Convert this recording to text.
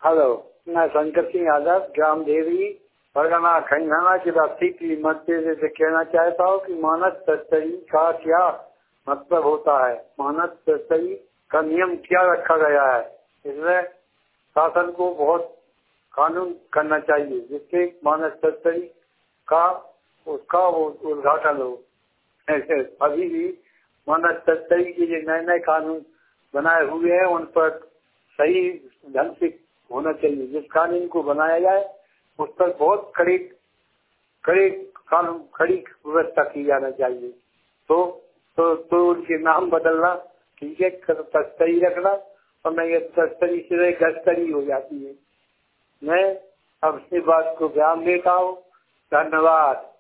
Hello, मैं शंकर सिंह यादव, ग्राम देवी, परगना खंडाना की राशि की मध्य से कहना चाहता हूँ कि मानस तस्करी का क्या मतलब होता है। मानस तस्करी का नियम क्या रखा गया है। इसमें शासन को बहुत कानून करना चाहिए जिससे मानस तस्करी का उसका उद्घाटन हो। अभी भी मानस तस्करी के लिए नए नए कानून बनाए हुए हैं, उन पर सही ढंग से होना चाहिए। जिस कानून को बनाया जाए उस पर बहुत कड़ी कानून कड़ी व्यवस्था की जाना चाहिए। तो उनके नाम बदलना ठीक है, तस्करी रखना, और नहीं तस्करी से गश्तरी हो जाती है। मैं अब इस बात को ध्यान देता हूँ। धन्यवाद।